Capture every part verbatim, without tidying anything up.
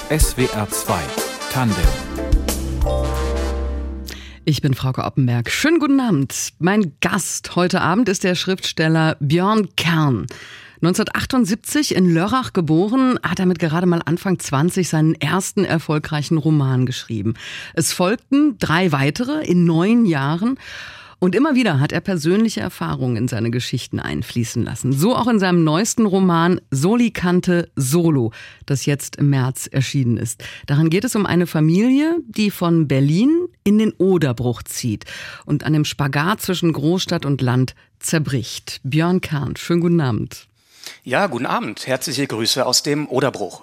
S W R zwei Tandem. Ich bin Frauke Oppenberg. Schönen guten Abend. Mein Gast heute Abend ist der Schriftsteller Björn Kern. neunzehnhundertachtundsiebzig in Lörrach geboren, hat er mit gerade mal Anfang zwanzig seinen ersten erfolgreichen Roman geschrieben. Es folgten drei weitere in neun Jahren. Und immer wieder hat er persönliche Erfahrungen in seine Geschichten einfließen lassen. So auch in seinem neuesten Roman Solikante Solo, das jetzt im März erschienen ist. Darin geht es um eine Familie, die von Berlin in den Oderbruch zieht und an dem Spagat zwischen Großstadt und Land zerbricht. Björn Kern, schönen guten Abend. Ja, guten Abend. Herzliche Grüße aus dem Oderbruch.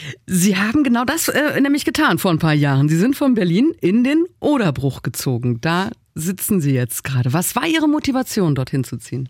Sie haben genau das äh, nämlich getan vor ein paar Jahren. Sie sind von Berlin in den Oderbruch gezogen. Da sitzen Sie jetzt gerade. Was war Ihre Motivation, dorthin zu ziehen?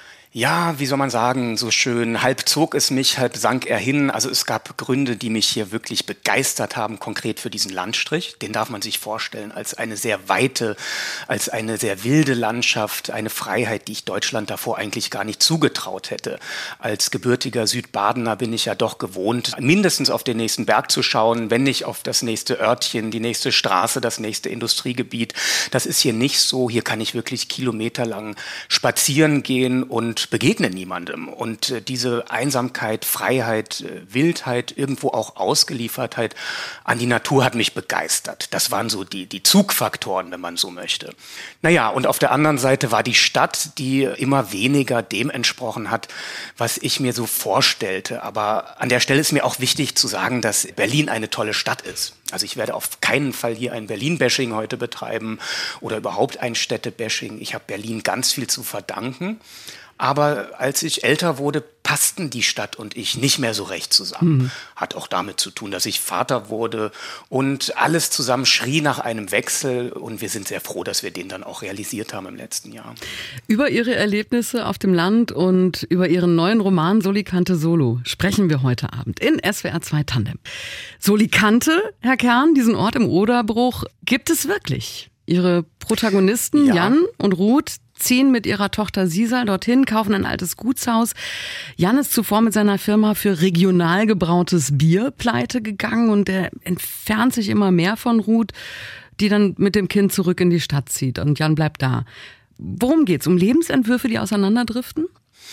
Ja, wie soll man sagen, so schön, halb zog es mich, halb sank er hin. Also es gab Gründe, die mich hier wirklich begeistert haben, konkret für diesen Landstrich. Den darf man sich vorstellen als eine sehr weite, als eine sehr wilde Landschaft, eine Freiheit, die ich Deutschland davor eigentlich gar nicht zugetraut hätte. Als gebürtiger Südbadener bin ich ja doch gewohnt, mindestens auf den nächsten Berg zu schauen, wenn nicht auf das nächste Örtchen, die nächste Straße, das nächste Industriegebiet. Das ist hier nicht so. Hier kann ich wirklich kilometerlang spazieren gehen und begegne niemandem. Und äh, diese Einsamkeit, Freiheit, äh, Wildheit, irgendwo auch Ausgeliefertheit an die Natur hat mich begeistert. Das waren so die, die Zugfaktoren, wenn man so möchte. Naja, und auf der anderen Seite war die Stadt, die immer weniger dem entsprochen hat, was ich mir so vorstellte. Aber an der Stelle ist mir auch wichtig zu sagen, dass Berlin eine tolle Stadt ist. Also ich werde auf keinen Fall hier ein Berlin-Bashing heute betreiben oder überhaupt ein Städte-Bashing. Ich habe Berlin ganz viel zu verdanken. Aber als ich älter wurde, passten die Stadt und ich nicht mehr so recht zusammen. Mhm. Hat auch damit zu tun, dass ich Vater wurde und alles zusammen schrie nach einem Wechsel. Und wir sind sehr froh, dass wir den dann auch realisiert haben im letzten Jahr. Über Ihre Erlebnisse auf dem Land und über Ihren neuen Roman Solikante Solo sprechen wir heute Abend in S W R zwei Tandem. Solikante, Herr Kern, diesen Ort im Oderbruch, gibt es wirklich? Ihre Protagonisten ja. Jan und Ruth ziehen mit ihrer Tochter Sisal dorthin, kaufen ein altes Gutshaus. Jan ist zuvor mit seiner Firma für regional gebrautes Bier pleite gegangen und er entfernt sich immer mehr von Ruth, die dann mit dem Kind zurück in die Stadt zieht und Jan bleibt da. Worum geht's? Um Lebensentwürfe, die auseinanderdriften?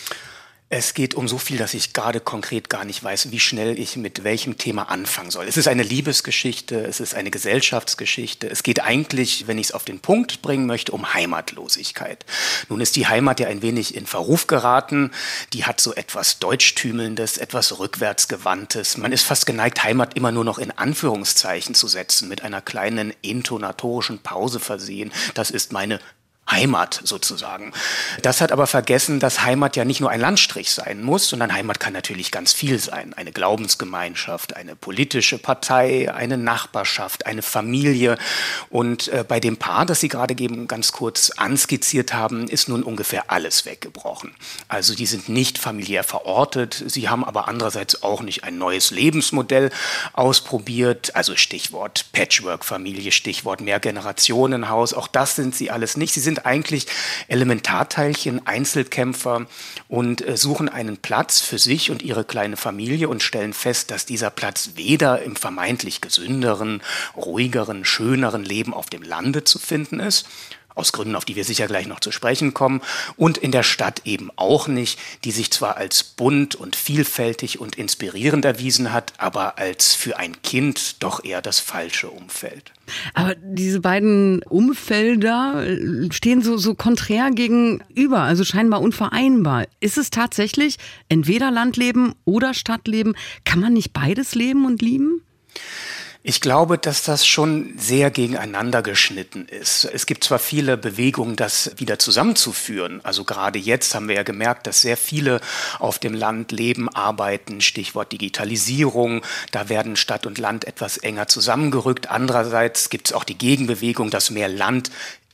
Es geht um so viel, dass ich gerade konkret gar nicht weiß, wie schnell ich mit welchem Thema anfangen soll. Es ist eine Liebesgeschichte, es ist eine Gesellschaftsgeschichte. Es geht eigentlich, wenn ich es auf den Punkt bringen möchte, um Heimatlosigkeit. Nun ist die Heimat ja ein wenig in Verruf geraten. Die hat so etwas Deutschtümelndes, etwas Rückwärtsgewandtes. Man ist fast geneigt, Heimat immer nur noch in Anführungszeichen zu setzen, mit einer kleinen intonatorischen Pause versehen. Das ist meine Heimat sozusagen. Das hat aber vergessen, dass Heimat ja nicht nur ein Landstrich sein muss, sondern Heimat kann natürlich ganz viel sein. Eine Glaubensgemeinschaft, eine politische Partei, eine Nachbarschaft, eine Familie. Und äh, bei dem Paar, das Sie gerade eben ganz kurz anskizziert haben, ist nun ungefähr alles weggebrochen. Also die sind nicht familiär verortet, sie haben aber andererseits auch nicht ein neues Lebensmodell ausprobiert. Also Stichwort Patchwork-Familie, Stichwort Mehrgenerationenhaus, auch das sind sie alles nicht. Sie sind eigentlich Elementarteilchen, Einzelkämpfer und äh, suchen einen Platz für sich und ihre kleine Familie und stellen fest, dass dieser Platz weder im vermeintlich gesünderen, ruhigeren, schöneren Leben auf dem Lande zu finden ist, aus Gründen, auf die wir sicher gleich noch zu sprechen kommen, und in der Stadt eben auch nicht, die sich zwar als bunt und vielfältig und inspirierend erwiesen hat, aber als für ein Kind doch eher das falsche Umfeld. Aber diese beiden Umfelder stehen so, so konträr gegenüber, also scheinbar unvereinbar. Ist es tatsächlich entweder Landleben oder Stadtleben? Kann man nicht beides leben und lieben? Ich glaube, dass das schon sehr gegeneinander geschnitten ist. Es gibt zwar viele Bewegungen, das wieder zusammenzuführen. Also gerade jetzt haben wir ja gemerkt, dass sehr viele auf dem Land leben, arbeiten. Stichwort Digitalisierung. Da werden Stadt und Land etwas enger zusammengerückt. Andererseits gibt es auch die Gegenbewegung, dass mehr Land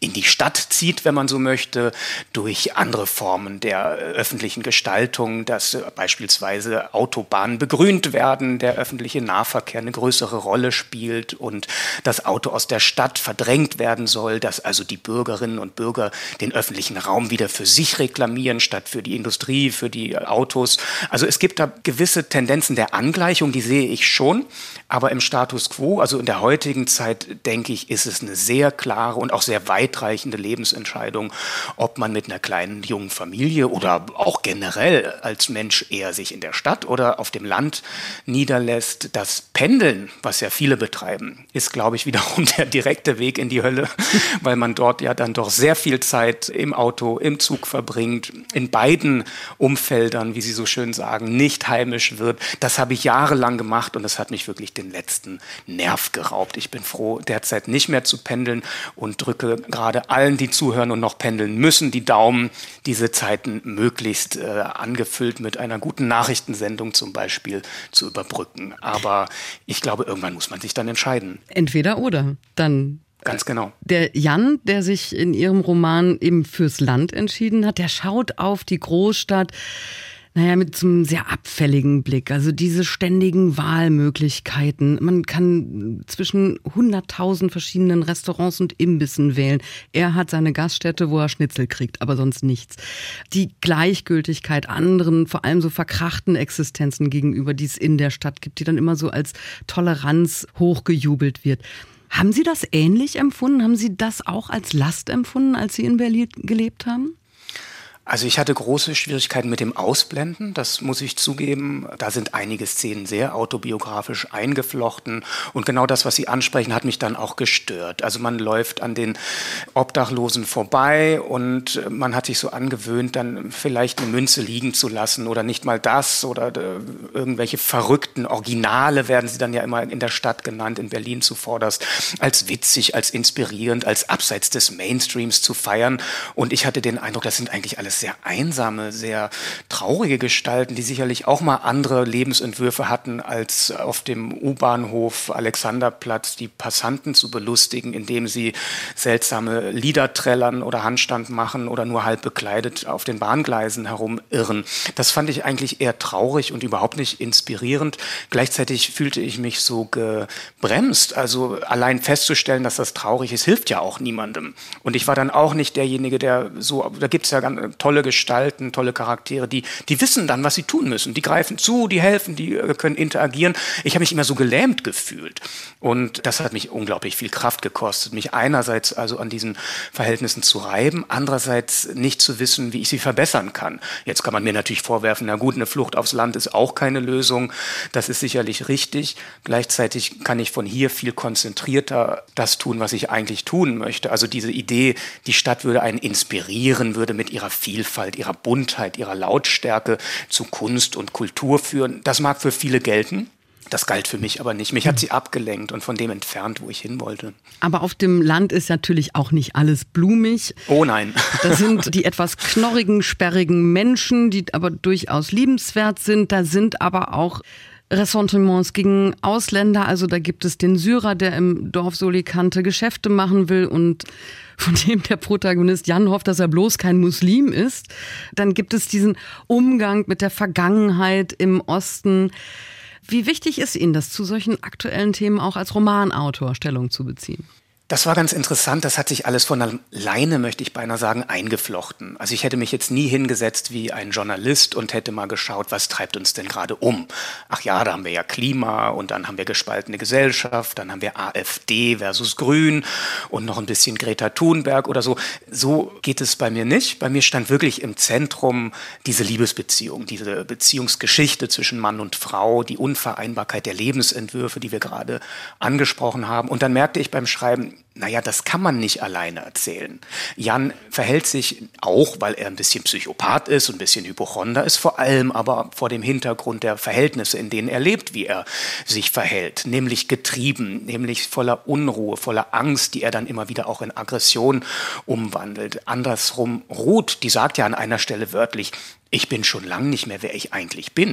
in die Stadt zieht, wenn man so möchte, durch andere Formen der öffentlichen Gestaltung, dass beispielsweise Autobahnen begrünt werden, der öffentliche Nahverkehr eine größere Rolle spielt und das Auto aus der Stadt verdrängt werden soll, dass also die Bürgerinnen und Bürger den öffentlichen Raum wieder für sich reklamieren, statt für die Industrie, für die Autos. Also es gibt da gewisse Tendenzen der Angleichung, die sehe ich schon, aber im Status quo, also in der heutigen Zeit, denke ich, ist es eine sehr klare und auch sehr weitreichende Lebensentscheidung, ob man mit einer kleinen jungen Familie oder auch generell als Mensch eher sich in der Stadt oder auf dem Land niederlässt. Das Pendeln, was ja viele betreiben, ist, glaube ich, wiederum der direkte Weg in die Hölle, weil man dort ja dann doch sehr viel Zeit im Auto, im Zug verbringt, in beiden Umfeldern, wie Sie so schön sagen, nicht heimisch wird. Das habe ich jahrelang gemacht und das hat mich wirklich den letzten Nerv geraubt. Ich bin froh, derzeit nicht mehr zu pendeln und drücke gerade allen, die zuhören und noch pendeln müssen, die Daumen, diese Zeiten möglichst äh, angefüllt mit einer guten Nachrichtensendung zum Beispiel zu überbrücken. Aber ich glaube, irgendwann muss man sich dann entscheiden. Entweder oder, dann. Ganz genau. Der Jan, der sich in Ihrem Roman eben fürs Land entschieden hat, der schaut auf die Großstadt, naja, mit so einem sehr abfälligen Blick. Also diese ständigen Wahlmöglichkeiten. Man kann zwischen hunderttausend verschiedenen Restaurants und Imbissen wählen. Er hat seine Gaststätte, wo er Schnitzel kriegt, aber sonst nichts. Die Gleichgültigkeit anderen, vor allem so verkrachten Existenzen gegenüber, die es in der Stadt gibt, die dann immer so als Toleranz hochgejubelt wird. Haben Sie das ähnlich empfunden? Haben Sie das auch als Last empfunden, als Sie in Berlin gelebt haben? Also ich hatte große Schwierigkeiten mit dem Ausblenden, das muss ich zugeben. Da sind einige Szenen sehr autobiografisch eingeflochten und genau das, was Sie ansprechen, hat mich dann auch gestört. Also man läuft an den Obdachlosen vorbei und man hat sich so angewöhnt, dann vielleicht eine Münze liegen zu lassen oder nicht mal das oder irgendwelche verrückten Originale werden sie dann ja immer in der Stadt genannt, in Berlin zuvorderst, als witzig, als inspirierend, als abseits des Mainstreams zu feiern. Und ich hatte den Eindruck, das sind eigentlich alles sehr einsame, sehr traurige Gestalten, die sicherlich auch mal andere Lebensentwürfe hatten, als auf dem U-Bahnhof Alexanderplatz die Passanten zu belustigen, indem sie seltsame Lieder trällern oder Handstand machen oder nur halb bekleidet auf den Bahngleisen herumirren. Das fand ich eigentlich eher traurig und überhaupt nicht inspirierend. Gleichzeitig fühlte ich mich so gebremst. Also allein festzustellen, dass das traurig ist, hilft ja auch niemandem. Und ich war dann auch nicht derjenige, der so, da gibt es ja ganz tolle Gestalten, tolle Charaktere, die, die wissen dann, was sie tun müssen. Die greifen zu, die helfen, die können interagieren. Ich habe mich immer so gelähmt gefühlt. Und das hat mich unglaublich viel Kraft gekostet, mich einerseits also an diesen Verhältnissen zu reiben, andererseits nicht zu wissen, wie ich sie verbessern kann. Jetzt kann man mir natürlich vorwerfen, na gut, eine Flucht aufs Land ist auch keine Lösung. Das ist sicherlich richtig. Gleichzeitig kann ich von hier viel konzentrierter das tun, was ich eigentlich tun möchte. Also diese Idee, die Stadt würde einen inspirieren, würde mit ihrer Vielfalt, ihrer Buntheit, ihrer Lautstärke zu Kunst und Kultur führen. Das mag für viele gelten. Das galt für mich aber nicht. Mich hat sie abgelenkt und von dem entfernt, wo ich hin wollte. Aber auf dem Land ist natürlich auch nicht alles blumig. Oh nein. Da sind die etwas knorrigen, sperrigen Menschen, die aber durchaus liebenswert sind. Da sind aber auch Ressentiments gegen Ausländer. Also da gibt es den Syrer, der im Dorf Solikante Geschäfte machen will und von dem der Protagonist Jan hofft, dass er bloß kein Muslim ist. Dann gibt es diesen Umgang mit der Vergangenheit im Osten. Wie wichtig ist Ihnen das, zu solchen aktuellen Themen auch als Romanautor Stellung zu beziehen? Das war ganz interessant, das hat sich alles von alleine, möchte ich beinahe sagen, eingeflochten. Also ich hätte mich jetzt nie hingesetzt wie ein Journalist und hätte mal geschaut, was treibt uns denn gerade um? Ach ja, da haben wir ja Klima und dann haben wir gespaltene Gesellschaft, dann haben wir AfD versus Grün und noch ein bisschen Greta Thunberg oder so. So geht es bei mir nicht. Bei mir stand wirklich im Zentrum diese Liebesbeziehung, diese Beziehungsgeschichte zwischen Mann und Frau, die Unvereinbarkeit der Lebensentwürfe, die wir gerade angesprochen haben. Und dann merkte ich beim Schreiben, naja, das kann man nicht alleine erzählen. Jan verhält sich auch, weil er ein bisschen Psychopath ist und ein bisschen Hypochonder ist, vor allem aber vor dem Hintergrund der Verhältnisse, in denen er lebt, wie er sich verhält. Nämlich getrieben, nämlich voller Unruhe, voller Angst, die er dann immer wieder auch in Aggression umwandelt. Andersrum Ruth, die sagt ja an einer Stelle wörtlich, ich bin schon lange nicht mehr, wer ich eigentlich bin.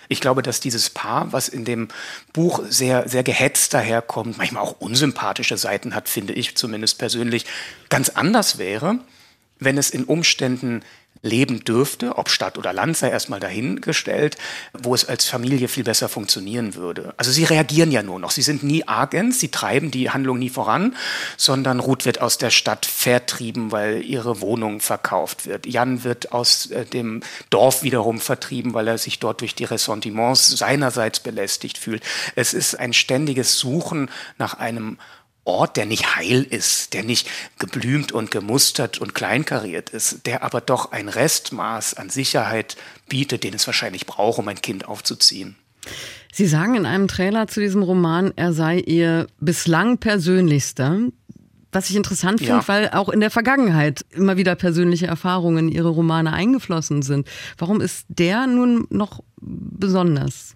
Ich glaube, dass dieses Paar, was in dem Buch sehr, sehr gehetzt daherkommt, manchmal auch unsympathische Seiten hat, finde ich zumindest persönlich, ganz anders wäre, wenn es in Umständen leben dürfte, ob Stadt oder Land sei erstmal dahingestellt, wo es als Familie viel besser funktionieren würde. Also sie reagieren ja nur noch. Sie sind nie Agens, sie treiben die Handlung nie voran, sondern Ruth wird aus der Stadt vertrieben, weil ihre Wohnung verkauft wird. Jan wird aus äh, dem Dorf wiederum vertrieben, weil er sich dort durch die Ressentiments seinerseits belästigt fühlt. Es ist ein ständiges Suchen nach einem Ort, der nicht heil ist, der nicht geblümt und gemustert und kleinkariert ist, der aber doch ein Restmaß an Sicherheit bietet, den es wahrscheinlich braucht, um ein Kind aufzuziehen. Sie sagen in einem Trailer zu diesem Roman, er sei Ihr bislang persönlichster. Was ich interessant finde, ja. weil auch in der Vergangenheit immer wieder persönliche Erfahrungen in Ihre Romane eingeflossen sind. Warum ist der nun noch besonders?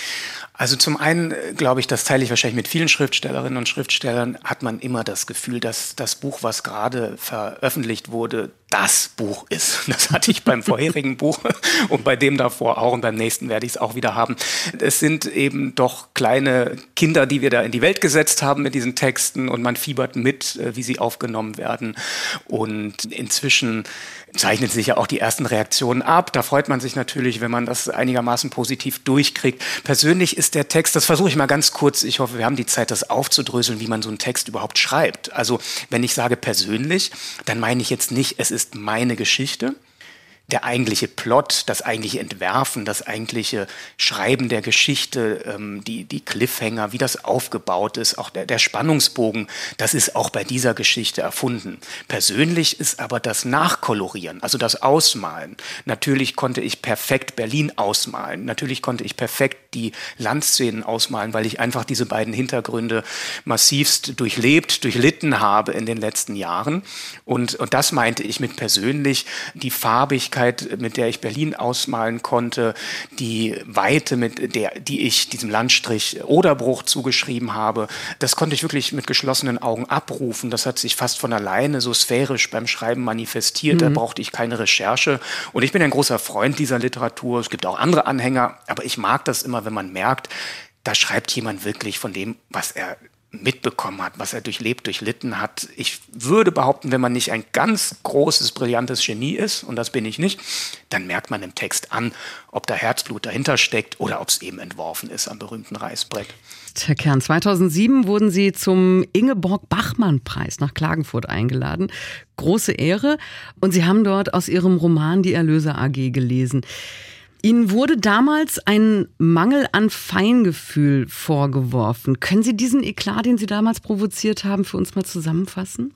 Also zum einen glaube ich, das teile ich wahrscheinlich mit vielen Schriftstellerinnen und Schriftstellern, hat man immer das Gefühl, dass das Buch, was gerade veröffentlicht wurde, das Buch ist. Das hatte ich beim vorherigen Buch und bei dem davor auch und beim nächsten werde ich es auch wieder haben. Es sind eben doch kleine Kinder, die wir da in die Welt gesetzt haben mit diesen Texten und man fiebert mit, wie sie aufgenommen werden. Und inzwischen zeichnen sich ja auch die ersten Reaktionen ab. Da freut man sich natürlich, wenn man das einigermaßen positiv durchkriegt. Persönlich ist der Text, das versuche ich mal ganz kurz, ich hoffe, wir haben die Zeit, das aufzudröseln, wie man so einen Text überhaupt schreibt. Also wenn ich sage persönlich, dann meine ich jetzt nicht, es ist meine Geschichte. Der eigentliche Plot, das eigentliche Entwerfen, das eigentliche Schreiben der Geschichte, ähm, die, die Cliffhanger, wie das aufgebaut ist, auch der, der Spannungsbogen, das ist auch bei dieser Geschichte erfunden. Persönlich ist aber das Nachkolorieren, also das Ausmalen. Natürlich konnte ich perfekt Berlin ausmalen, natürlich konnte ich perfekt die Landszenen ausmalen, weil ich einfach diese beiden Hintergründe massivst durchlebt, durchlitten habe in den letzten Jahren. Und, und das meinte ich mit persönlich, die Farbigkeit, mit der ich Berlin ausmalen konnte, die Weite, mit der, die ich diesem Landstrich Oderbruch zugeschrieben habe, das konnte ich wirklich mit geschlossenen Augen abrufen. Das hat sich fast von alleine so sphärisch beim Schreiben manifestiert. Mhm. Da brauchte ich keine Recherche. Und ich bin ein großer Freund dieser Literatur. Es gibt auch andere Anhänger, aber ich mag das immer, wenn man merkt, da schreibt jemand wirklich von dem, was er mitbekommen hat, was er durchlebt, durchlitten hat. Ich würde behaupten, wenn man nicht ein ganz großes, brillantes Genie ist, und das bin ich nicht, dann merkt man im Text an, ob da Herzblut dahinter steckt oder ob es eben entworfen ist am berühmten Reißbrett. Herr Kern, zweitausendsieben wurden Sie zum Ingeborg-Bachmann-Preis nach Klagenfurt eingeladen. Große Ehre. Und Sie haben dort aus Ihrem Roman Die Erlöser A G gelesen. Ihnen wurde damals ein Mangel an Feingefühl vorgeworfen. Können Sie diesen Eklat, den Sie damals provoziert haben, für uns mal zusammenfassen?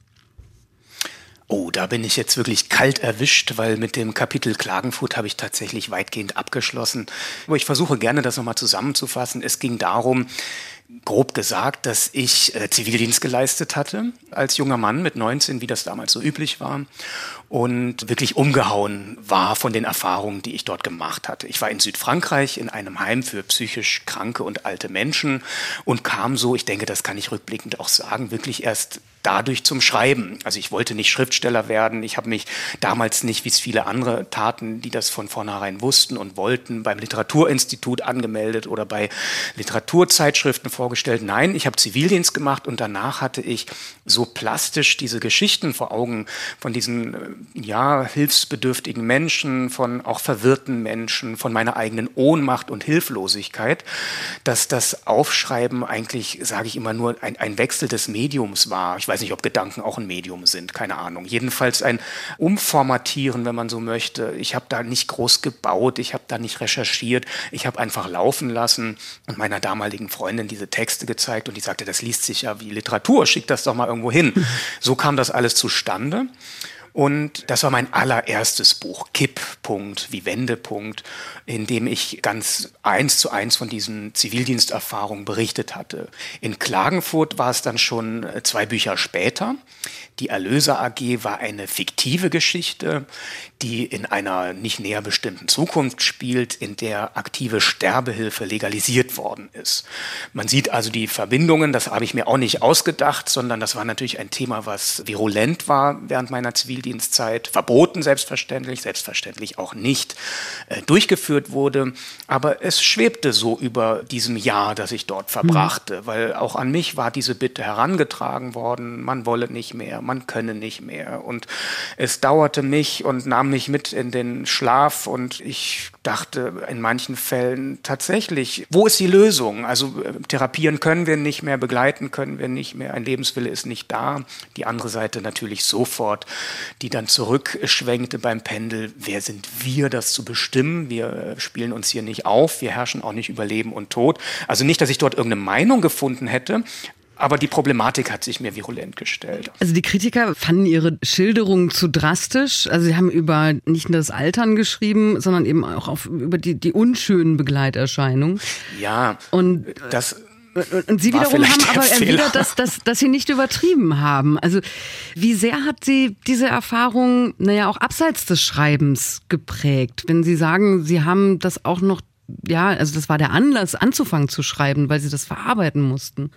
Oh, da bin ich jetzt wirklich kalt erwischt, weil mit dem Kapitel Klagenfurt habe ich tatsächlich weitgehend abgeschlossen. Aber ich versuche gerne, das nochmal zusammenzufassen. Es ging darum, grob gesagt, dass ich äh, Zivildienst geleistet hatte, als junger Mann mit neunzehn, wie das damals so üblich war, und wirklich umgehauen war von den Erfahrungen, die ich dort gemacht hatte. Ich war in Südfrankreich in einem Heim für psychisch kranke und alte Menschen und kam so, ich denke, das kann ich rückblickend auch sagen, wirklich erst dadurch zum Schreiben. Also ich wollte nicht Schriftsteller werden. Ich habe mich damals nicht, wie es viele andere taten, die das von vornherein wussten und wollten, beim Literaturinstitut angemeldet oder bei Literaturzeitschriften vorgestellt. Nein, ich habe Zivildienst gemacht und danach hatte ich so plastisch diese Geschichten vor Augen von diesen ja, hilfsbedürftigen Menschen, von auch verwirrten Menschen, von meiner eigenen Ohnmacht und Hilflosigkeit, dass das Aufschreiben eigentlich, sage ich immer, nur ein, ein Wechsel des Mediums war. Ich weiß nicht, ob Gedanken auch ein Medium sind, keine Ahnung. Jedenfalls ein Umformatieren, wenn man so möchte. Ich habe da nicht groß gebaut, ich habe da nicht recherchiert, ich habe einfach laufen lassen und meiner damaligen Freundin diese Texte gezeigt und die sagte, das liest sich ja wie Literatur, schick das doch mal irgendwo hin. So kam das alles zustande. Und das war mein allererstes Buch, Kipppunkt, wie Wendepunkt, in dem ich ganz eins zu eins von diesen Zivildiensterfahrungen berichtet hatte. In Klagenfurt war es dann schon zwei Bücher später. Die Erlöser A G war eine fiktive Geschichte, die in einer nicht näher bestimmten Zukunft spielt, in der aktive Sterbehilfe legalisiert worden ist. Man sieht also die Verbindungen, das habe ich mir auch nicht ausgedacht, sondern das war natürlich ein Thema, was virulent war während meiner Zivildienst. Zivildienstzeit verboten, selbstverständlich, selbstverständlich auch nicht äh, durchgeführt wurde. Aber es schwebte so über diesem Jahr, das ich dort verbrachte, mhm. weil auch an mich war diese Bitte herangetragen worden, man wolle nicht mehr, man könne nicht mehr. Und es dauerte mich und nahm mich mit in den Schlaf und ich dachte in manchen Fällen tatsächlich, wo ist die Lösung? Also therapieren können wir nicht mehr, begleiten können wir nicht mehr, ein Lebenswille ist nicht da. Die andere Seite natürlich sofort, die dann zurückschwenkte beim Pendel. Wer sind wir, das zu bestimmen? Wir spielen uns hier nicht auf, wir herrschen auch nicht über Leben und Tod. Also nicht, dass ich dort irgendeine Meinung gefunden hätte, aber die Problematik hat sich mir virulent gestellt. Also die Kritiker fanden ihre Schilderung zu drastisch. Also sie haben über nicht nur das Altern geschrieben, sondern eben auch auf, über die, die unschönen Begleiterscheinungen. Ja, und das... Und Sie wiederum haben aber erwidert, dass, dass, dass Sie nicht übertrieben haben. Also wie sehr hat Sie diese Erfahrung, naja, auch abseits des Schreibens geprägt? Wenn Sie sagen, Sie haben das auch noch, ja, also das war der Anlass, anzufangen zu schreiben, weil Sie das verarbeiten mussten.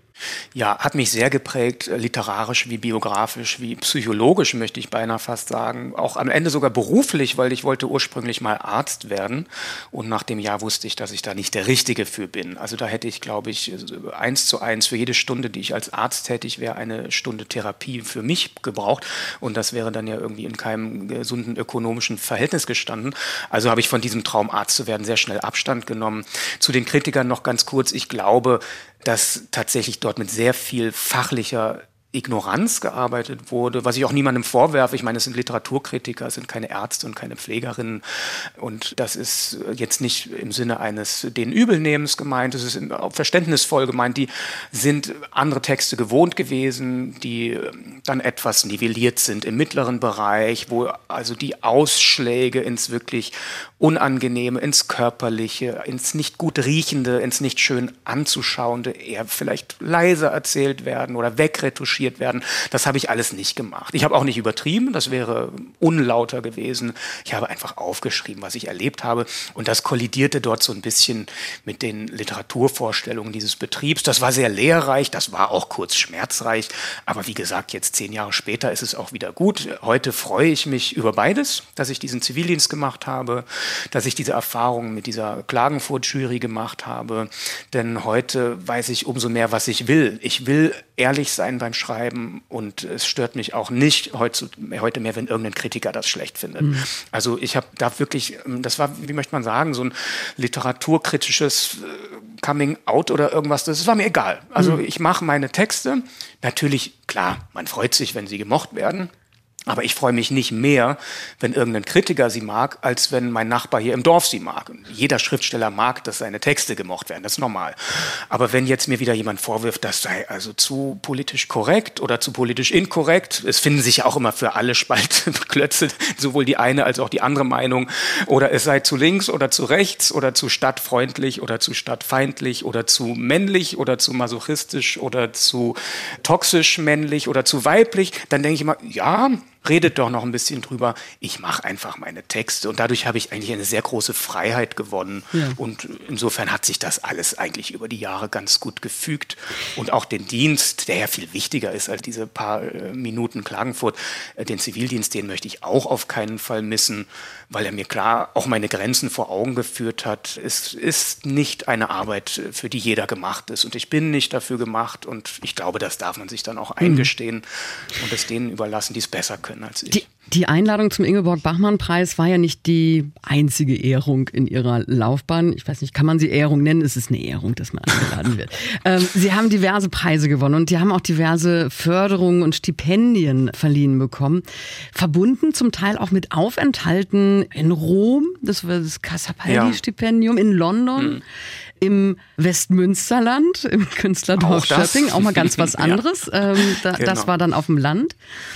Ja, hat mich sehr geprägt, literarisch wie biografisch, wie psychologisch, möchte ich beinahe fast sagen. Auch am Ende sogar beruflich, weil ich wollte ursprünglich mal Arzt werden. Und nach dem Jahr wusste ich, dass ich da nicht der Richtige für bin. Also da hätte ich, glaube ich, eins zu eins für jede Stunde, die ich als Arzt tätig wäre, eine Stunde Therapie für mich gebraucht. Und das wäre dann ja irgendwie in keinem gesunden ökonomischen Verhältnis gestanden. Also habe ich von diesem Traum, Arzt zu werden, sehr schnell Abstand genommen. Zu den Kritikern noch ganz kurz. Ich glaube, dass tatsächlich dort mit sehr viel fachlicher Ignoranz gearbeitet wurde, was ich auch niemandem vorwerfe. Ich meine, es sind Literaturkritiker, es sind keine Ärzte und keine Pflegerinnen. Und das ist jetzt nicht im Sinne eines den Übelnehmens gemeint, es ist verständnisvoll gemeint. Die sind andere Texte gewohnt gewesen, die dann etwas nivelliert sind im mittleren Bereich, wo also die Ausschläge ins wirklich Unangenehme, ins Körperliche, ins nicht gut Riechende, ins nicht schön Anzuschauende eher vielleicht leiser erzählt werden oder wegretuschiert werden. Das habe ich alles nicht gemacht. Ich habe auch nicht übertrieben, das wäre unlauter gewesen. Ich habe einfach aufgeschrieben, was ich erlebt habe. Und das kollidierte dort so ein bisschen mit den Literaturvorstellungen dieses Betriebs. Das war sehr lehrreich, das war auch kurz schmerzreich. Aber wie gesagt, jetzt zehn Jahre später ist es auch wieder gut. Heute freue ich mich über beides, dass ich diesen Zivildienst gemacht habe, dass ich diese Erfahrungen mit dieser Klagenfurt-Jury gemacht habe. Denn heute weiß ich umso mehr, was ich will. Ich will ehrlich sein beim Schreiben und es stört mich auch nicht heute, heute mehr, wenn irgendein Kritiker das schlecht findet. Mhm. Also ich habe da wirklich, das war, wie möchte man sagen, so ein literaturkritisches Coming-out oder irgendwas, das war mir egal. Also mhm. ich mache meine Texte. Natürlich, klar, man freut sich, wenn sie gemocht werden. Aber ich freue mich nicht mehr, wenn irgendein Kritiker sie mag, als wenn mein Nachbar hier im Dorf sie mag. Und jeder Schriftsteller mag, dass seine Texte gemocht werden, das ist normal. Aber wenn jetzt mir wieder jemand vorwirft, das sei also zu politisch korrekt oder zu politisch inkorrekt, es finden sich ja auch immer für alle Spaltklötze, sowohl die eine als auch die andere Meinung, oder es sei zu links oder zu rechts oder zu stadtfreundlich oder zu stadtfeindlich oder zu männlich oder zu masochistisch oder zu toxisch männlich oder zu weiblich, dann denke ich immer, ja, redet doch noch ein bisschen drüber. Ich mache einfach meine Texte und dadurch habe ich eigentlich eine sehr große Freiheit gewonnen. Ja. Und insofern hat sich das alles eigentlich über die Jahre ganz gut gefügt. Und auch den Dienst, der ja viel wichtiger ist als diese paar äh, Minuten Klagenfurt, äh, den Zivildienst, den möchte ich auch auf keinen Fall missen, weil er mir klar auch meine Grenzen vor Augen geführt hat. Es ist nicht eine Arbeit, für die jeder gemacht ist. Und ich bin nicht dafür gemacht. Und ich glaube, das darf man sich dann auch eingestehen mhm. und es denen überlassen, die es besser können als ich. Die, die Einladung zum Ingeborg-Bachmann-Preis war ja nicht die einzige Ehrung in Ihrer Laufbahn. Ich weiß nicht, kann man sie Ehrung nennen? Es ist eine Ehrung, dass man eingeladen wird. ähm, Sie haben diverse Preise gewonnen und die haben auch diverse Förderungen und Stipendien verliehen bekommen. Verbunden zum Teil auch mit Aufenthalten in Rom, das war das Casapaldi-Stipendium, in London. Mhm. Im Westmünsterland, im Künstlerdorf Schöpping, auch mal ganz was anderes. ja. ähm, da, genau. Das war dann auf dem Land.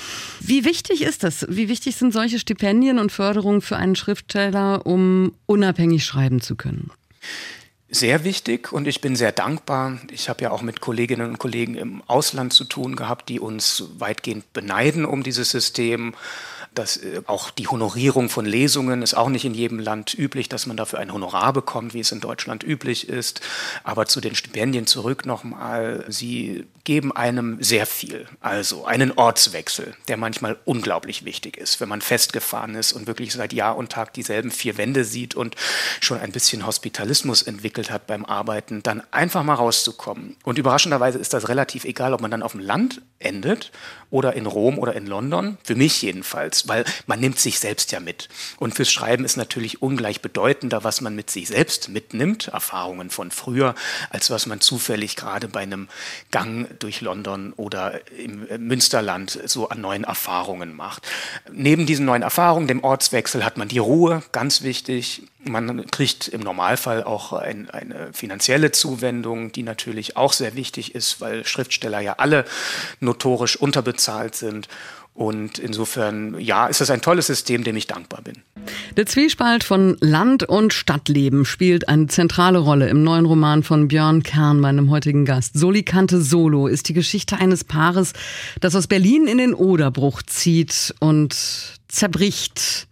Wie wichtig ist das? Wie wichtig sind solche Stipendien und Förderungen für einen Schriftsteller, um unabhängig schreiben zu können? Sehr wichtig und ich bin sehr dankbar. Ich habe ja auch mit Kolleginnen und Kollegen im Ausland zu tun gehabt, die uns weitgehend beneiden um dieses System. Das, äh, auch die Honorierung von Lesungen ist auch nicht in jedem Land üblich, dass man dafür ein Honorar bekommt, wie es in Deutschland üblich ist. Aber zu den Stipendien zurück nochmal. Sie geben einem sehr viel. Also einen Ortswechsel, der manchmal unglaublich wichtig ist, wenn man festgefahren ist und wirklich seit Jahr und Tag dieselben vier Wände sieht und schon ein bisschen Hospitalismus entwickelt hat beim Arbeiten, dann einfach mal rauszukommen. Und überraschenderweise ist das relativ egal, ob man dann auf dem Land endet oder in Rom oder in London. Für mich jedenfalls, weil man nimmt sich selbst ja mit. Und fürs Schreiben ist natürlich ungleich bedeutender, was man mit sich selbst mitnimmt, Erfahrungen von früher, als was man zufällig gerade bei einem Gang durch London oder im Münsterland so an neuen Erfahrungen macht. Neben diesen neuen Erfahrungen, dem Ortswechsel, hat man die Ruhe, ganz wichtig. Man kriegt im Normalfall auch ein, eine finanzielle Zuwendung, die natürlich auch sehr wichtig ist, weil Schriftsteller ja alle notorisch unterbezahlt sind. Und insofern, ja, ist das ein tolles System, dem ich dankbar bin. Der Zwiespalt von Land- und Stadtleben spielt eine zentrale Rolle im neuen Roman von Björn Kern, meinem heutigen Gast. Soli Kante Solo ist die Geschichte eines Paares, das aus Berlin in den Oderbruch zieht und zerbricht.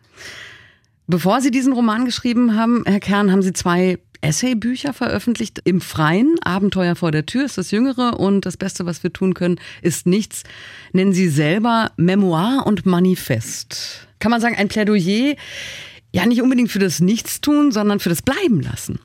Bevor Sie diesen Roman geschrieben haben, Herr Kern, haben Sie zwei Essaybücher veröffentlicht. Im Freien, Abenteuer vor der Tür ist das jüngere und das Beste, was wir tun können, ist nichts. Nennen Sie selber Memoir und Manifest. Kann man sagen, ein Plädoyer, ja nicht unbedingt für das Nichtstun, sondern für das Bleibenlassen.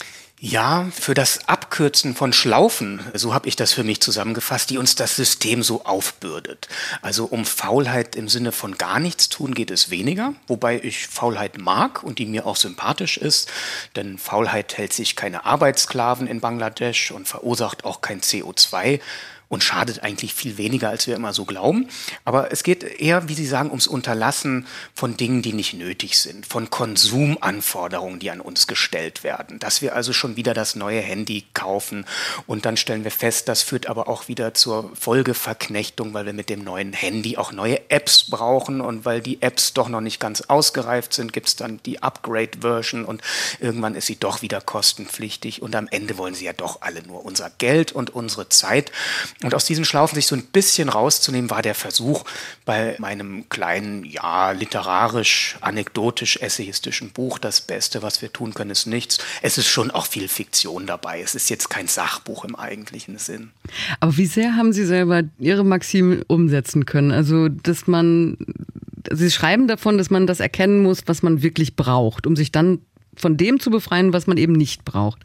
Ja, für das Abkürzen von Schlaufen, so habe ich das für mich zusammengefasst, die uns das System so aufbürdet. Also um Faulheit im Sinne von gar nichts tun geht es weniger, wobei ich Faulheit mag und die mir auch sympathisch ist, denn Faulheit hält sich keine Arbeitssklaven in Bangladesch und verursacht auch kein C O zwei. Und schadet eigentlich viel weniger, als wir immer so glauben. Aber es geht eher, wie Sie sagen, ums Unterlassen von Dingen, die nicht nötig sind, von Konsumanforderungen, die an uns gestellt werden. Dass wir also schon wieder das neue Handy kaufen und dann stellen wir fest, das führt aber auch wieder zur Folgeverknechtung, weil wir mit dem neuen Handy auch neue Apps brauchen und weil die Apps doch noch nicht ganz ausgereift sind, gibt es dann die Upgrade-Version und irgendwann ist sie doch wieder kostenpflichtig und am Ende wollen sie ja doch alle nur unser Geld und unsere Zeit. Und aus diesen Schlaufen sich so ein bisschen rauszunehmen, war der Versuch, bei meinem kleinen, ja, literarisch, anekdotisch, essayistischen Buch, das Beste, was wir tun können, ist nichts. Es ist schon auch viel Fiktion dabei. Es ist jetzt kein Sachbuch im eigentlichen Sinn. Aber wie sehr haben Sie selber Ihre Maxime umsetzen können? Also, dass man, Sie schreiben davon, dass man das erkennen muss, was man wirklich braucht, um sich dann von dem zu befreien, was man eben nicht braucht.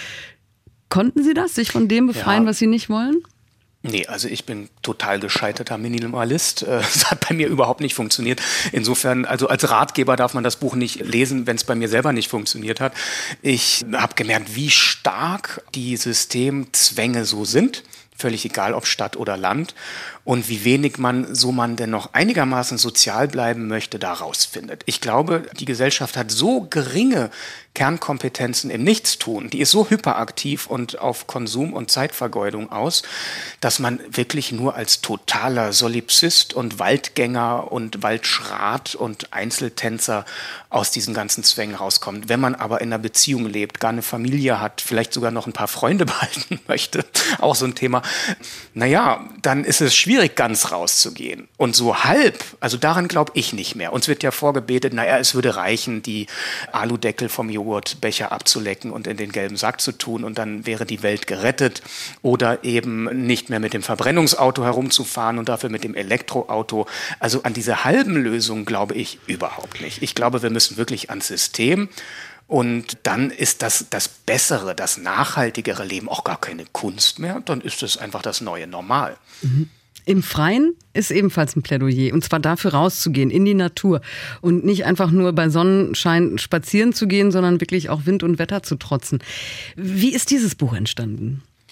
Konnten Sie das, sich von dem befreien, ja, was Sie nicht wollen? Nee, also ich bin total gescheiterter Minimalist. Das hat bei mir überhaupt nicht funktioniert. Insofern, also als Ratgeber darf man das Buch nicht lesen, wenn es bei mir selber nicht funktioniert hat. Ich habe gemerkt, wie stark die Systemzwänge so sind. Völlig egal, ob Stadt oder Land. Und wie wenig man, so man denn noch einigermaßen sozial bleiben möchte, da rausfindet. Ich glaube, die Gesellschaft hat so geringe Kernkompetenzen im Nichtstun, die ist so hyperaktiv und auf Konsum und Zeitvergeudung aus, dass man wirklich nur als totaler Solipsist und Waldgänger und Waldschrat und Einzeltänzer aus diesen ganzen Zwängen rauskommt. Wenn man aber in einer Beziehung lebt, gar eine Familie hat, vielleicht sogar noch ein paar Freunde behalten möchte, auch so ein Thema, naja, dann ist es schwierig, ganz rauszugehen. Und so halb, also daran glaube ich nicht mehr. Uns wird ja vorgebetet, naja, es würde reichen, die Aludeckel vom Joghurtbecher abzulecken und in den gelben Sack zu tun und dann wäre die Welt gerettet. Oder eben nicht mehr mit dem Verbrennungsauto herumzufahren und dafür mit dem Elektroauto. Also an diese halben Lösungen glaube ich überhaupt nicht. Ich glaube, wir müssen wirklich ans System. Und dann ist das, das bessere, das nachhaltigere Leben auch gar keine Kunst mehr. Dann ist es einfach das neue Normal. Mhm. Im Freien ist ebenfalls ein Plädoyer. Und zwar dafür rauszugehen, in die Natur. Und nicht einfach nur bei Sonnenschein spazieren zu gehen, sondern wirklich auch Wind und Wetter zu trotzen. Wie ist dieses Buch entstanden?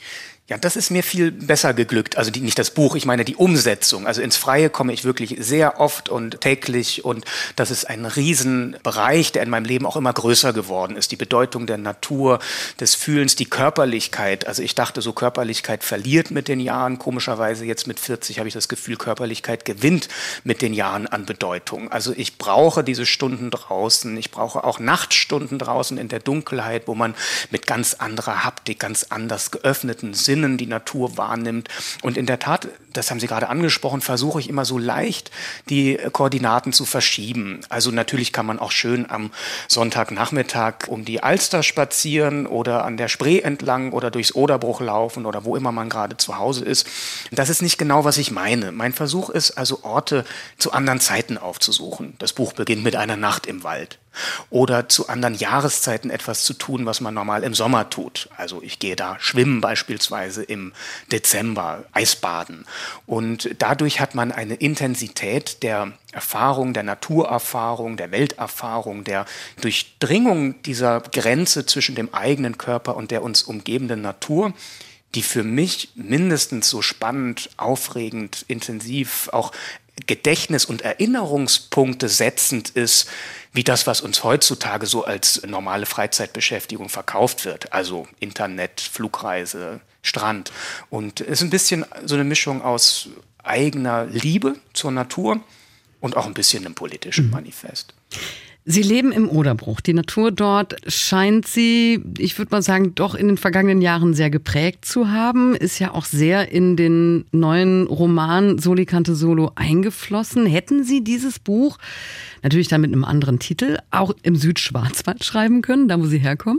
Ja, das ist mir viel besser geglückt. Also die, nicht das Buch, ich meine die Umsetzung. Also ins Freie komme ich wirklich sehr oft und täglich und das ist ein Riesenbereich, der in meinem Leben auch immer größer geworden ist. Die Bedeutung der Natur, des Fühlens, die Körperlichkeit. Also ich dachte, so Körperlichkeit verliert mit den Jahren. Komischerweise jetzt mit vierzig habe ich das Gefühl, Körperlichkeit gewinnt mit den Jahren an Bedeutung. Also ich brauche diese Stunden draußen. Ich brauche auch Nachtstunden draußen in der Dunkelheit, wo man mit ganz anderer Haptik, ganz anders geöffneten Sinnen die Natur wahrnimmt. Und in der Tat, das haben Sie gerade angesprochen, versuche ich immer so leicht die Koordinaten zu verschieben. Also natürlich kann man auch schön am Sonntagnachmittag um die Alster spazieren oder an der Spree entlang oder durchs Oderbruch laufen oder wo immer man gerade zu Hause ist. Das ist nicht genau, was ich meine. Mein Versuch ist also, Orte zu anderen Zeiten aufzusuchen. Das Buch beginnt mit einer Nacht im Wald. Oder zu anderen Jahreszeiten etwas zu tun, was man normal im Sommer tut. Also ich gehe da schwimmen beispielsweise im Dezember, Eisbaden. Und dadurch hat man eine Intensität der Erfahrung, der Naturerfahrung, der Welterfahrung, der Durchdringung dieser Grenze zwischen dem eigenen Körper und der uns umgebenden Natur, die für mich mindestens so spannend, aufregend, intensiv, auch Gedächtnis- und Erinnerungspunkte setzend ist, wie das, was uns heutzutage so als normale Freizeitbeschäftigung verkauft wird. Also Internet, Flugreise, Strand. Und es ist ein bisschen so eine Mischung aus eigener Liebe zur Natur und auch ein bisschen einem politischen Manifest. Sie leben im Oderbruch. Die Natur dort scheint Sie, ich würde mal sagen, doch in den vergangenen Jahren sehr geprägt zu haben. Ist ja auch sehr in den neuen Roman Soli Canto Solo eingeflossen. Hätten Sie dieses Buch, natürlich dann mit einem anderen Titel, auch im Südschwarzwald schreiben können, da wo Sie herkommen?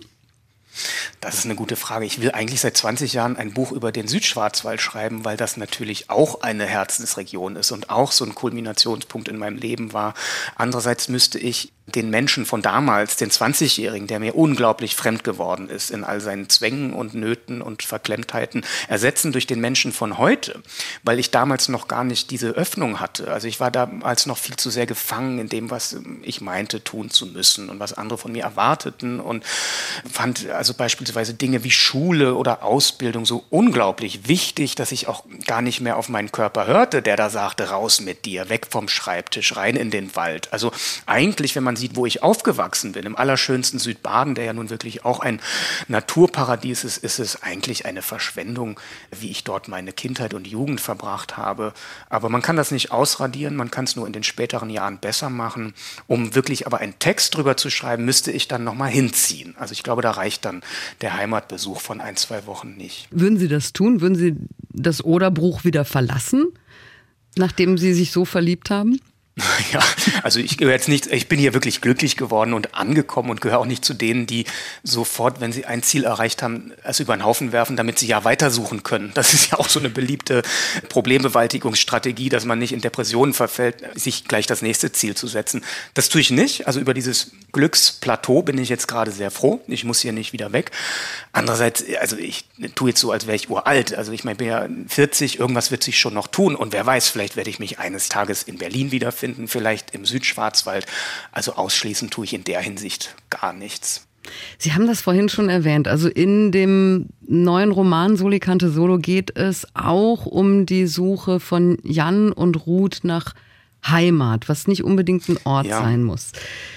Das ist eine gute Frage. Ich will eigentlich seit zwanzig Jahren ein Buch über den Südschwarzwald schreiben, weil das natürlich auch eine Herzensregion ist und auch so ein Kulminationspunkt in meinem Leben war. Andererseits müsste ich den Menschen von damals, den zwanzigjährigen, der mir unglaublich fremd geworden ist in all seinen Zwängen und Nöten und Verklemmtheiten, ersetzen durch den Menschen von heute, weil ich damals noch gar nicht diese Öffnung hatte. Also ich war damals noch viel zu sehr gefangen in dem, was ich meinte, tun zu müssen und was andere von mir erwarteten und fand also beispielsweise Dinge wie Schule oder Ausbildung so unglaublich wichtig, dass ich auch gar nicht mehr auf meinen Körper hörte, der da sagte, raus mit dir, weg vom Schreibtisch, rein in den Wald. Also eigentlich, wenn man sieht, wo ich aufgewachsen bin, im allerschönsten Südbaden, der ja nun wirklich auch ein Naturparadies ist, ist es eigentlich eine Verschwendung, wie ich dort meine Kindheit und Jugend verbracht habe. Aber man kann das nicht ausradieren, man kann es nur in den späteren Jahren besser machen. Um wirklich aber einen Text drüber zu schreiben, müsste ich dann nochmal hinziehen. Also ich glaube, da reicht dann der Heimatbesuch von ein, zwei Wochen nicht. Würden Sie das tun? Würden Sie das Oderbruch wieder verlassen, nachdem Sie sich so verliebt haben? Ja, also ich gehöre jetzt nicht, ich bin hier wirklich glücklich geworden und angekommen und gehöre auch nicht zu denen, die sofort, wenn sie ein Ziel erreicht haben, es über den Haufen werfen, damit sie ja weitersuchen können. Das ist ja auch so eine beliebte Problembewältigungsstrategie, dass man nicht in Depressionen verfällt, sich gleich das nächste Ziel zu setzen. Das tue ich nicht. Also über dieses Glücksplateau bin ich jetzt gerade sehr froh. Ich muss hier nicht wieder weg. Andererseits, also ich tue jetzt so, als wäre ich uralt. Also ich meine, ich bin ja vierzig, irgendwas wird sich schon noch tun und wer weiß, vielleicht werde ich mich eines Tages in Berlin wiederfinden. Finden, vielleicht im Südschwarzwald. Also ausschließen tue ich in der Hinsicht gar nichts. Sie haben das vorhin schon erwähnt. Also in dem neuen Roman Soli Canto Solo geht es auch um die Suche von Jan und Ruth nach Heimat, was nicht unbedingt ein Ort ja. sein muss.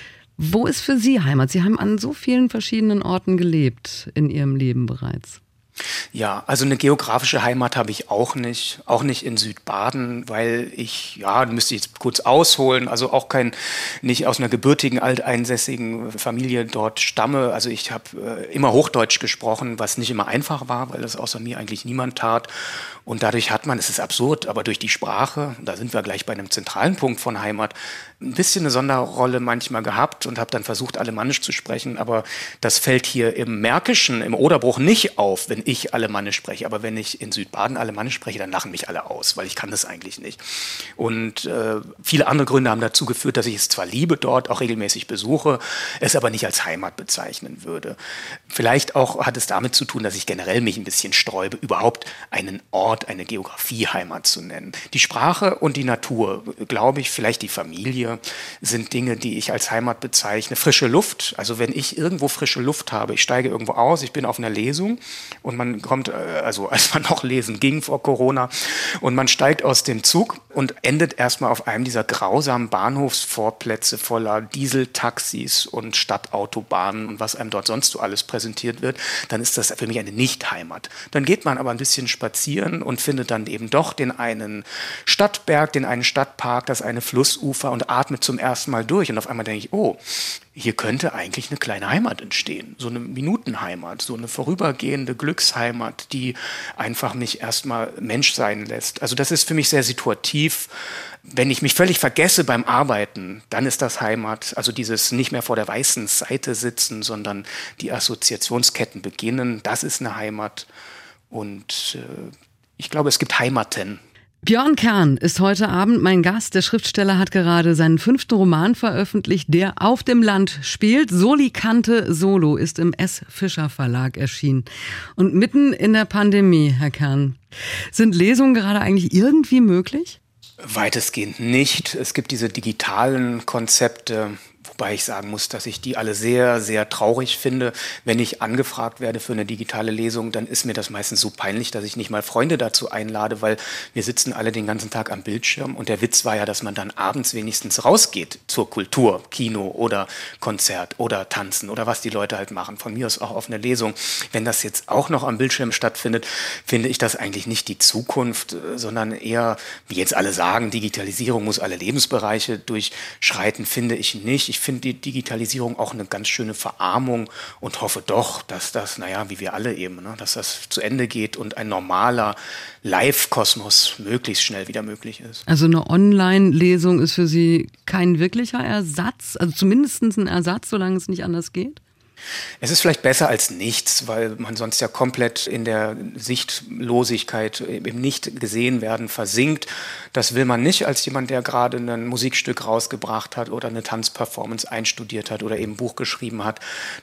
Wo ist für Sie Heimat? Sie haben an so vielen verschiedenen Orten gelebt in Ihrem Leben bereits. Ja, also eine geografische Heimat habe ich auch nicht, auch nicht in Südbaden, weil ich, ja, müsste ich jetzt kurz ausholen, also auch kein, nicht aus einer gebürtigen, alteinsässigen Familie dort stamme. Also ich habe äh, immer Hochdeutsch gesprochen, was nicht immer einfach war, weil das außer mir eigentlich niemand tat. Und dadurch hat man, es ist absurd, aber durch die Sprache, da sind wir gleich bei einem zentralen Punkt von Heimat, ein bisschen eine Sonderrolle manchmal gehabt und habe dann versucht, Alemannisch zu sprechen. Aber das fällt hier im Märkischen, im Oderbruch nicht auf, wenn ich Alemannisch spreche. Aber wenn ich in Südbaden Alemannisch spreche, dann lachen mich alle aus, weil ich kann das eigentlich nicht. Und äh, viele andere Gründe haben dazu geführt, dass ich es zwar liebe dort, auch regelmäßig besuche, es aber nicht als Heimat bezeichnen würde. Vielleicht auch hat es damit zu tun, dass ich generell mich ein bisschen sträube, überhaupt einen Ort, eine Geografie Heimat zu nennen. Die Sprache und die Natur, glaube ich, vielleicht die Familie, sind Dinge, die ich als Heimat bezeichne. Frische Luft, also wenn ich irgendwo frische Luft habe, ich steige irgendwo aus, ich bin auf einer Lesung und und man kommt, also als man noch lesen ging vor Corona, und man steigt aus dem Zug und endet erstmal auf einem dieser grausamen Bahnhofsvorplätze voller Dieseltaxis und Stadtautobahnen und was einem dort sonst so alles präsentiert wird, dann ist das für mich eine Nicht-Heimat. Dann geht man aber ein bisschen spazieren und findet dann eben doch den einen Stadtberg, den einen Stadtpark, das eine Flussufer und atmet zum ersten Mal durch. Und auf einmal denke ich, oh, hier könnte eigentlich eine kleine Heimat entstehen. So eine Minutenheimat, so eine vorübergehende Glücksheimat, die einfach mich erstmal Mensch sein lässt. Also das ist für mich sehr situativ. Wenn ich mich völlig vergesse beim Arbeiten, dann ist das Heimat. Also dieses nicht mehr vor der weißen Seite sitzen, sondern die Assoziationsketten beginnen. Das ist eine Heimat. Und äh, ich glaube, es gibt Heimaten. Björn Kern ist heute Abend mein Gast. Der Schriftsteller hat gerade seinen fünften Roman veröffentlicht, der auf dem Land spielt. Soli Cante Solo ist im S. Fischer Verlag erschienen. Und mitten in der Pandemie, Herr Kern, sind Lesungen gerade eigentlich irgendwie möglich? Weitestgehend nicht. Es gibt diese digitalen Konzepte, wobei ich sagen muss, dass ich die alle sehr, sehr traurig finde. Wenn ich angefragt werde für eine digitale Lesung, dann ist mir das meistens so peinlich, dass ich nicht mal Freunde dazu einlade, weil wir sitzen alle den ganzen Tag am Bildschirm. Und der Witz war ja, dass man dann abends wenigstens rausgeht zur Kultur, Kino oder Konzert oder Tanzen oder was die Leute halt machen. Von mir aus auch auf eine Lesung. Wenn das jetzt auch noch am Bildschirm stattfindet, finde ich das eigentlich nicht die Zukunft, sondern eher, wie jetzt alle sagen, Digitalisierung muss alle Lebensbereiche durchschreiten, finde ich nicht. Ich finde die Digitalisierung auch eine ganz schöne Verarmung und hoffe doch, dass das, naja, wie wir alle eben, ne, dass das zu Ende geht und ein normaler Live-Kosmos möglichst schnell wieder möglich ist. Also eine Online-Lesung ist für Sie kein wirklicher Ersatz, also zumindest ein Ersatz, solange es nicht anders geht? Es ist vielleicht besser als nichts, weil man sonst ja komplett in der Sichtlosigkeit, im Nicht-Gesehen-Werden versinkt. Das will man nicht als jemand, der gerade ein Musikstück rausgebracht hat oder eine Tanzperformance einstudiert hat oder eben ein Buch geschrieben hat.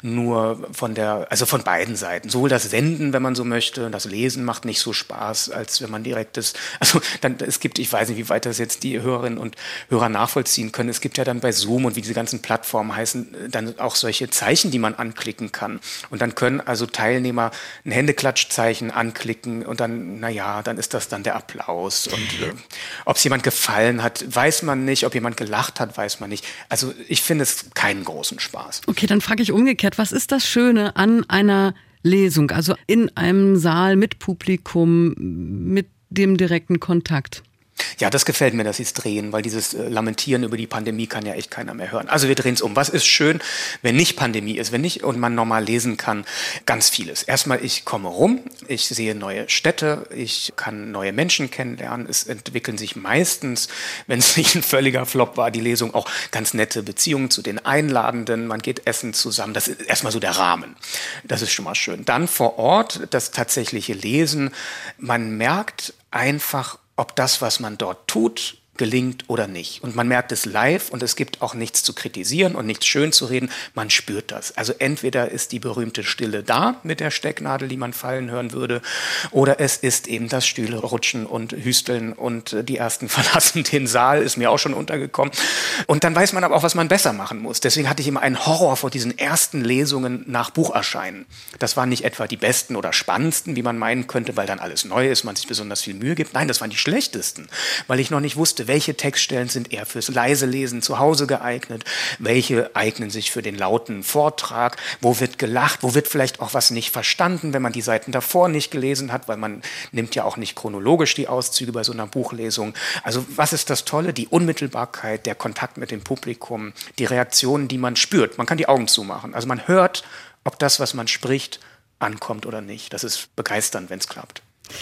Nur von der, also von beiden Seiten. Sowohl das Senden, wenn man so möchte, das Lesen macht nicht so Spaß, als wenn man direkt das, also dann, es gibt, ich weiß nicht, wie weit das jetzt die Hörerinnen und Hörer nachvollziehen können. Es gibt ja dann bei Zoom und wie diese ganzen Plattformen heißen, dann auch solche Zeichen, die man anklicken kann. Und dann können also Teilnehmer ein Händeklatschzeichen anklicken und dann, naja, dann ist das dann der Applaus. Und äh, ob es jemand gefallen hat, weiß man nicht. Ob jemand gelacht hat, weiß man nicht. Also ich finde es keinen großen Spaß. Okay, dann frage ich umgekehrt, was ist das Schöne an einer Lesung? Also in einem Saal mit Publikum, mit dem direkten Kontakt? Ja, das gefällt mir, dass sie es drehen, weil dieses äh, Lamentieren über die Pandemie kann ja echt keiner mehr hören. Also wir drehen es um. Was ist schön, wenn nicht Pandemie ist, wenn nicht und man normal lesen kann? Ganz vieles. Erstmal, ich komme rum, ich sehe neue Städte, ich kann neue Menschen kennenlernen. Es entwickeln sich meistens, wenn es nicht ein völliger Flop war, die Lesung, auch ganz nette Beziehungen zu den Einladenden. Man geht essen zusammen. Das ist erstmal so der Rahmen. Das ist schon mal schön. Dann vor Ort das tatsächliche Lesen. Man merkt einfach, ob das, was man dort tut, gelingt oder nicht. Und man merkt es live und es gibt auch nichts zu kritisieren und nichts schön zu reden. Man spürt das. Also entweder ist die berühmte Stille da mit der Stecknadel, die man fallen hören würde, oder es ist eben das Stühle rutschen und hüsteln und die ersten verlassen den Saal, ist mir auch schon untergekommen. Und dann weiß man aber auch, was man besser machen muss. Deswegen hatte ich immer einen Horror vor diesen ersten Lesungen nach Bucherscheinen. Das waren nicht etwa die besten oder spannendsten, wie man meinen könnte, weil dann alles neu ist, man sich besonders viel Mühe gibt. Nein, das waren die schlechtesten, weil ich noch nicht wusste, welche Textstellen sind eher fürs leise Lesen zu Hause geeignet, welche eignen sich für den lauten Vortrag, wo wird gelacht, wo wird vielleicht auch was nicht verstanden, wenn man die Seiten davor nicht gelesen hat, weil man nimmt ja auch nicht chronologisch die Auszüge bei so einer Buchlesung. Also was ist das Tolle? Die Unmittelbarkeit, der Kontakt mit dem Publikum, die Reaktionen, die man spürt. Man kann die Augen zumachen. Also man hört, ob das, was man spricht, ankommt oder nicht. Das ist begeisternd, wenn es klappt.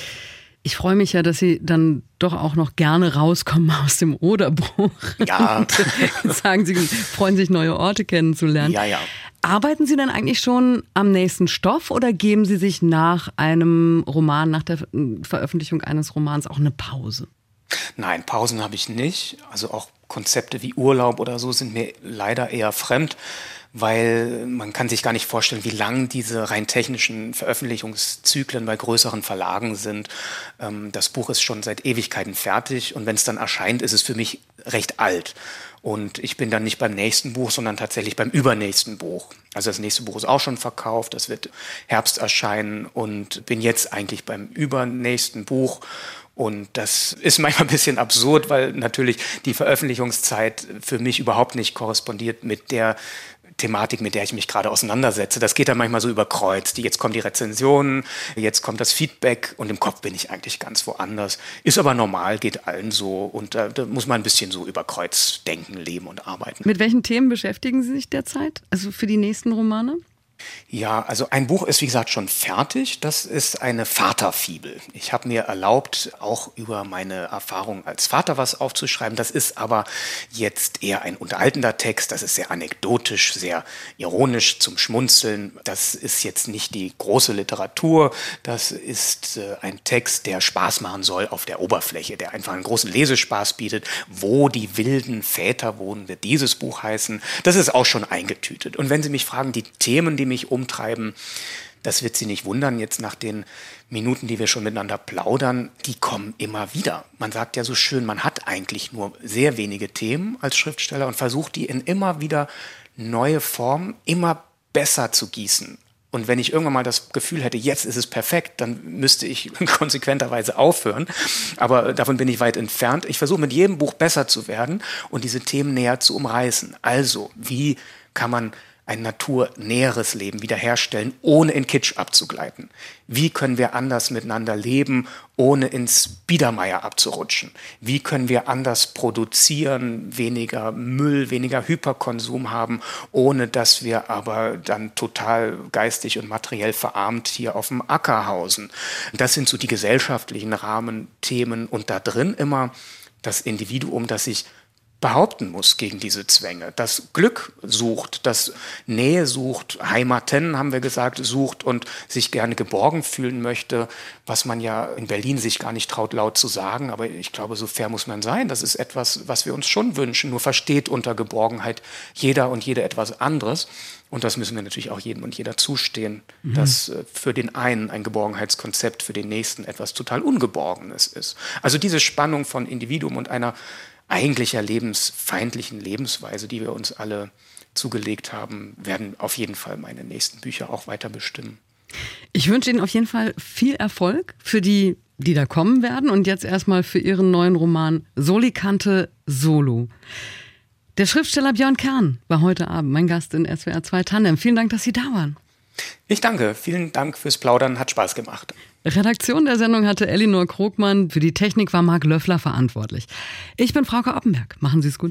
Ich freue mich ja, dass Sie dann doch auch noch gerne rauskommen aus dem Oderbruch. Ja. Und sagen Sie, freuen sich, neue Orte kennenzulernen. Ja, ja. Arbeiten Sie denn eigentlich schon am nächsten Stoff oder geben Sie sich nach einem Roman, nach der Veröffentlichung eines Romans auch eine Pause? Nein, Pausen habe ich nicht. Also auch Konzepte wie Urlaub oder so sind mir leider eher fremd, weil man kann sich gar nicht vorstellen, wie lang diese rein technischen Veröffentlichungszyklen bei größeren Verlagen sind. Das Buch ist schon seit Ewigkeiten fertig und wenn es dann erscheint, ist es für mich recht alt. Und ich bin dann nicht beim nächsten Buch, sondern tatsächlich beim übernächsten Buch. Also das nächste Buch ist auch schon verkauft, das wird Herbst erscheinen und bin jetzt eigentlich beim übernächsten Buch. Und das ist manchmal ein bisschen absurd, weil natürlich die Veröffentlichungszeit für mich überhaupt nicht korrespondiert mit der Thematik, mit der ich mich gerade auseinandersetze. Das geht dann manchmal so über Kreuz. Jetzt kommen die Rezensionen, jetzt kommt das Feedback und im Kopf bin ich eigentlich ganz woanders. Ist aber normal, geht allen so und da, da muss man ein bisschen so über Kreuz denken, leben und arbeiten. Mit welchen Themen beschäftigen Sie sich derzeit? Also für die nächsten Romane? Ja, also ein Buch ist wie gesagt schon fertig. Das ist eine Vaterfibel. Ich habe mir erlaubt, auch über meine Erfahrung als Vater was aufzuschreiben. Das ist aber jetzt eher ein unterhaltender Text. Das ist sehr anekdotisch, sehr ironisch zum Schmunzeln. Das ist jetzt nicht die große Literatur. Das ist äh, ein Text, der Spaß machen soll auf der Oberfläche, der einfach einen großen Lesespaß bietet. Wo die wilden Väter wohnen, wird dieses Buch heißen. Das ist auch schon eingetütet. Und wenn Sie mich fragen, die Themen, die mich umtreiben, das wird Sie nicht wundern, jetzt nach den Minuten, die wir schon miteinander plaudern, die kommen immer wieder. Man sagt ja so schön, man hat eigentlich nur sehr wenige Themen als Schriftsteller und versucht die in immer wieder neue Formen immer besser zu gießen. Und wenn ich irgendwann mal das Gefühl hätte, jetzt ist es perfekt, dann müsste ich konsequenterweise aufhören. Aber davon bin ich weit entfernt. Ich versuche mit jedem Buch besser zu werden und diese Themen näher zu umreißen. Also, wie kann man ein naturnäheres Leben wiederherstellen, ohne in Kitsch abzugleiten? Wie können wir anders miteinander leben, ohne ins Biedermeier abzurutschen? Wie können wir anders produzieren, weniger Müll, weniger Hyperkonsum haben, ohne dass wir aber dann total geistig und materiell verarmt hier auf dem Acker hausen? Das sind so die gesellschaftlichen Rahmenthemen und da drin immer das Individuum, das sich behaupten muss gegen diese Zwänge, das Glück sucht, das Nähe sucht, Heimaten, haben wir gesagt, sucht und sich gerne geborgen fühlen möchte, was man ja in Berlin sich gar nicht traut, laut zu sagen. Aber ich glaube, so fair muss man sein. Das ist etwas, was wir uns schon wünschen. Nur versteht unter Geborgenheit jeder und jede etwas anderes. Und das müssen wir natürlich auch jedem und jeder zustehen, mhm. dass für den einen ein Geborgenheitskonzept, für den nächsten etwas total Ungeborgenes ist. Also diese Spannung von Individuum und einer eigentlicher lebensfeindlichen Lebensweise, die wir uns alle zugelegt haben, werden auf jeden Fall meine nächsten Bücher auch weiter bestimmen. Ich wünsche Ihnen auf jeden Fall viel Erfolg für die, die da kommen werden und jetzt erstmal für Ihren neuen Roman Solikante Solo. Der Schriftsteller Björn Kern war heute Abend mein Gast in S W R zwei Tandem. Vielen Dank, dass Sie da waren. Ich danke. Vielen Dank fürs Plaudern. Hat Spaß gemacht. Redaktion der Sendung hatte Elinor Krogmann. Für die Technik war Marc Löffler verantwortlich. Ich bin Frauke Oppenberg. Machen Sie es gut.